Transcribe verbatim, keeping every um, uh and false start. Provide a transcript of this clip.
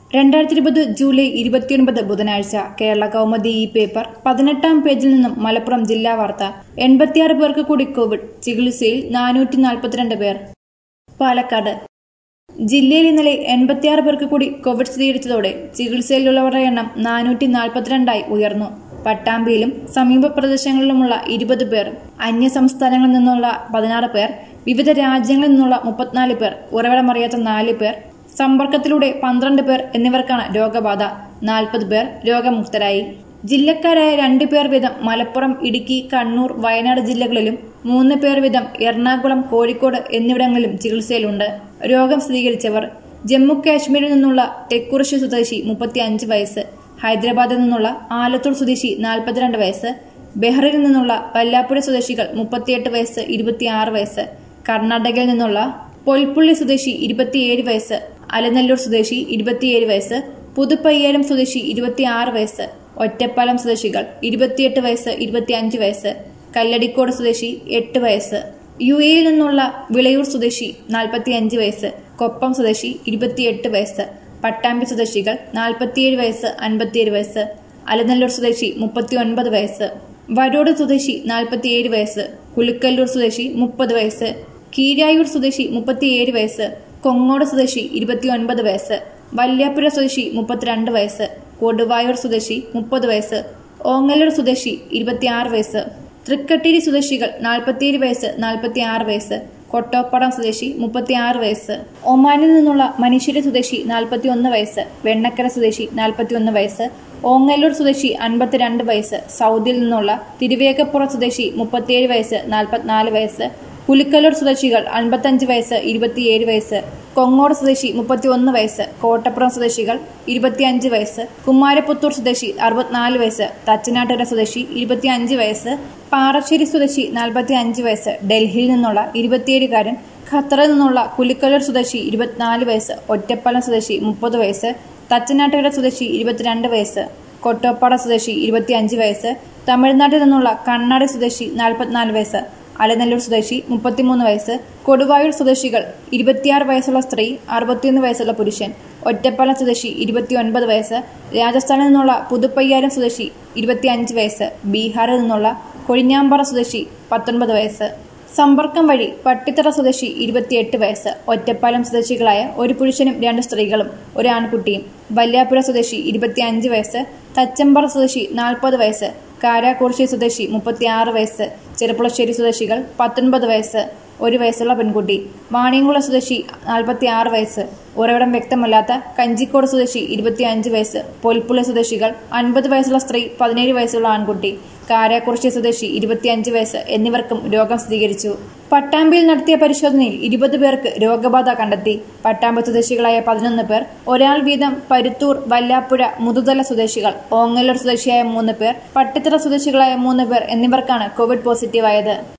രണ്ടായിരത്തി ഇരുപത് ജൂലൈ ഇരുപത്തിയൊൻപത് ബുധനാഴ്ച കേരള കൗമുദി ഈ പേപ്പർ പതിനെട്ടാം പേജിൽ നിന്നും മലപ്പുറം ജില്ലാ വാർത്ത. എൺപത്തിയാറ് പേർക്ക് കൂടി കോവിഡ്, ചികിത്സയിൽ നാനൂറ്റി നാൽപ്പത്തിരണ്ട് പേർ. പാലക്കാട് ജില്ലയിൽ ഇന്നലെ എൺപത്തിയാറ് പേർക്ക് കൂടി കോവിഡ് സ്ഥിരീകരിച്ചതോടെ ചികിത്സയിലുള്ളവരുടെ എണ്ണം നാനൂറ്റി നാൽപ്പത്തിരണ്ടായി ഉയർന്നു. പട്ടാമ്പിയിലും സമീപ പ്രദേശങ്ങളിലുമുള്ള ഇരുപത് പേർ, അന്യ സംസ്ഥാനങ്ങളിൽ നിന്നുള്ള പതിനാറ് പേർ, വിവിധ രാജ്യങ്ങളിൽ നിന്നുള്ള മുപ്പത്തിനാല് പേർ, ഉറവിടമറിയാത്ത നാല് പേർ, സമ്പർക്കത്തിലൂടെ പന്ത്രണ്ട് പേർ എന്നിവർക്കാണ് രോഗബാധ. നാൽപ്പത് പേർ രോഗമുക്തരായി. ജില്ലക്കാരായ രണ്ട് പേർ വീതം മലപ്പുറം, ഇടുക്കി, കണ്ണൂർ, വയനാട് ജില്ലകളിലും മൂന്ന് പേർ വീതം എറണാകുളം, കോഴിക്കോട് എന്നിവിടങ്ങളിലും ചികിത്സയിലുണ്ട്. രോഗം സ്ഥിരീകരിച്ചവർ: ജമ്മു കാശ്മീരിൽ നിന്നുള്ള തെക്കുറിശ്ശി സ്വദേശി മുപ്പത്തി അഞ്ച് വയസ്സ്, ഹൈദരാബാദിൽ നിന്നുള്ള ആലത്തൂർ സ്വദേശി നാൽപ്പത്തിരണ്ട് വയസ്സ്, ബെഹ്റിനിൽ നിന്നുള്ള വല്ലാപ്പുഴ സ്വദേശികൾ മുപ്പത്തിയെട്ട് വയസ്സ്, ഇരുപത്തിയാറ് വയസ്സ്, കർണാടകയിൽ നിന്നുള്ള പൊൽപ്പുള്ളി സ്വദേശി ഇരുപത്തിയേഴ് വയസ്സ്, അലനല്ലൂർ സ്വദേശി ഇരുപത്തിയേഴ് വയസ്സ്, പുതുപ്പയ്യാരം സ്വദേശി ഇരുപത്തിയാറ് വയസ്സ്, ഒറ്റപ്പാലം സ്വദേശികൾ ഇരുപത്തിയെട്ട് വയസ്സ്, ഇരുപത്തിയഞ്ച് വയസ്സ്, കല്ലടിക്കോട് സ്വദേശി എട്ട് വയസ്സ്, യു എയിൽ നിന്നുള്ള വിളയൂർ സ്വദേശി നാൽപ്പത്തിയഞ്ച് വയസ്സ്, കൊപ്പം സ്വദേശി ഇരുപത്തിയെട്ട് വയസ്സ്, പട്ടാമ്പി സ്വദേശികൾ നാൽപ്പത്തിയേഴ് വയസ്സ്, അൻപത്തിയേഴ് വയസ്സ്, അലനല്ലൂർ സ്വദേശി മുപ്പത്തി ഒൻപത് വയസ്സ്, വരോട് സ്വദേശി നാൽപ്പത്തിയേഴ് വയസ്സ്, കുലുക്കല്ലൂർ സ്വദേശി മുപ്പത് വയസ്സ്, കീഴായൂർ സ്വദേശി മുപ്പത്തിയേഴ് വയസ്സ്, കൊങ്ങോട് സ്വദേശി ഇരുപത്തിയൊൻപത് വയസ്സ്, വല്യാപ്പുര സ്വദേശി മുപ്പത്തിരണ്ട് വയസ്സ്, കൊടുവായൂർ സ്വദേശി മുപ്പത് വയസ്സ്, ഓങ്ങല്ലൂർ സ്വദേശി ഇരുപത്തിയാറ് വയസ്സ്, തൃക്കട്ടേരി സ്വദേശികൾ നാൽപ്പത്തിയേഴ് വയസ്സ്, നാൽപ്പത്തിയാറ് വയസ്സ്, കൊട്ടോപ്പടം സ്വദേശി മുപ്പത്തിയാറ് വയസ്സ്, ഒമാനിൽ നിന്നുള്ള മനീശ്വരി സ്വദേശി നാൽപ്പത്തിയൊന്ന് വയസ്സ്, വെണ്ണക്കര സ്വദേശി നാൽപ്പത്തിയൊന്ന് വയസ്സ്, ഓങ്ങല്ലൂർ സ്വദേശി അൻപത്തിരണ്ട് വയസ്സ്, സൗദിയിൽ നിന്നുള്ള തിരുവേഗപ്പുറം സ്വദേശി മുപ്പത്തിയേഴ് വയസ്സ്, നാൽപ്പത്തിനാല് വയസ്സ്, പുലിക്കല്ലൂർ സ്വദേശികൾ അൻപത്തഞ്ച് വയസ്സ്, ഇരുപത്തിയേഴ് വയസ്സ്, കൊങ്ങോട് സ്വദേശി മുപ്പത്തിയൊന്ന് വയസ്സ്, കോട്ടപ്പുറം സ്വദേശികൾ ഇരുപത്തിയഞ്ച് വയസ്സ്, കുമാരപുത്തൂർ സ്വദേശി അറുപത്തിനാല് വയസ്സ്, തച്ചനാട്ടുകര സ്വദേശി ഇരുപത്തിയഞ്ച് വയസ്സ്, പാറശ്ശേരി സ്വദേശി നാൽപ്പത്തി അഞ്ച് വയസ്സ്, ഡൽഹിയിൽ നിന്നുള്ള ഇരുപത്തിയേഴുകാരൻ, ഖത്തറിൽ നിന്നുള്ള പുലിക്കല്ലൂർ സ്വദേശി ഇരുപത്തിനാല് വയസ്സ്, ഒറ്റപ്പാലം സ്വദേശി മുപ്പത് വയസ്സ്, തച്ചനാട്ടുകര സ്വദേശി ഇരുപത്തിരണ്ട് വയസ്സ്, കൊട്ടോപ്പാട സ്വദേശി ഇരുപത്തിയഞ്ച് വയസ്സ്, തമിഴ്നാട്ടിൽ നിന്നുള്ള കണ്ണാടി സ്വദേശി നാൽപ്പത്തിനാല് വയസ്സ്, അലനല്ലൂർ സ്വദേശി മുപ്പത്തിമൂന്ന് വയസ്സ്, കൊടുവായൂർ സ്വദേശികൾ ഇരുപത്തിയാറ് വയസ്സുള്ള സ്ത്രീ, അറുപത്തിയൊന്ന് വയസ്സുള്ള പുരുഷൻ, ഒറ്റപ്പാലം സ്വദേശി ഇരുപത്തിയൊൻപത് വയസ്സ്, രാജസ്ഥാനിൽ നിന്നുള്ള പുതുപ്പയ്യാരം സ്വദേശി ഇരുപത്തിയഞ്ച് വയസ്സ്, ബീഹാറിൽ നിന്നുള്ള കൊഴിഞ്ഞാമ്പാറ സ്വദേശി പത്തൊൻപത് വയസ്സ്. സമ്പർക്കം വഴി പട്ടിത്തറ സ്വദേശി ഇരുപത്തിയെട്ട് വയസ്സ്, ഒറ്റപ്പാലം സ്വദേശികളായ ഒരു പുരുഷനും രണ്ട് സ്ത്രീകളും ഒരു ആൺകുട്ടിയും, വല്യാപ്പുര സ്വദേശി ഇരുപത്തിയഞ്ച് വയസ്സ്, തച്ചമ്പാറ സ്വദേശി നാൽപ്പത് വയസ്സ്, കാരാക്കുറിശ്ശി സ്വദേശി മുപ്പത്തിയാറ് വയസ്സ്, ചെറുപ്പുളശ്ശേരി സ്വദേശികൾ പത്തൊൻപത് വയസ്സ്, ഒരു വയസ്സുള്ള പെൺകുട്ടി, വാണിയംകുളം സ്വദേശി നാൽപ്പത്തിയാറ് വയസ്സ്, ഉറവിടം വ്യക്തമല്ലാത്ത കഞ്ചിക്കോട് സ്വദേശി ഇരുപത്തിയഞ്ച് വയസ്സ്, പൊൽപ്പുള്ളി സ്വദേശികൾ അൻപത് വയസ്സുള്ള സ്ത്രീ, പതിനേഴ് വയസ്സുള്ള ആൺകുട്ടി, കാരാക്കുറിശ്ശി സ്വദേശി ഇരുപത്തിയഞ്ച് വയസ്സ് എന്നിവർക്കും രോഗം സ്ഥിരീകരിച്ചു. പട്ടാമ്പിയിൽ നടത്തിയ പരിശോധനയിൽ ഇരുപത് പേർക്ക് രോഗബാധ കണ്ടെത്തി. പട്ടാമ്പി സ്വദേശികളായ പതിനൊന്ന് പേർ, ഒരാൾ വീതം പരുത്തൂർ, വല്ലാപ്പുഴ, മുതുതല സ്വദേശികൾ, ഓങ്ങല്ലൂർ സ്വദേശിയായ മൂന്ന് പേർ, പട്ടിത്തറ സ്വദേശികളായ മൂന്ന് പേർ എന്നിവർക്കാണ് കോവിഡ് പോസിറ്റീവായത്.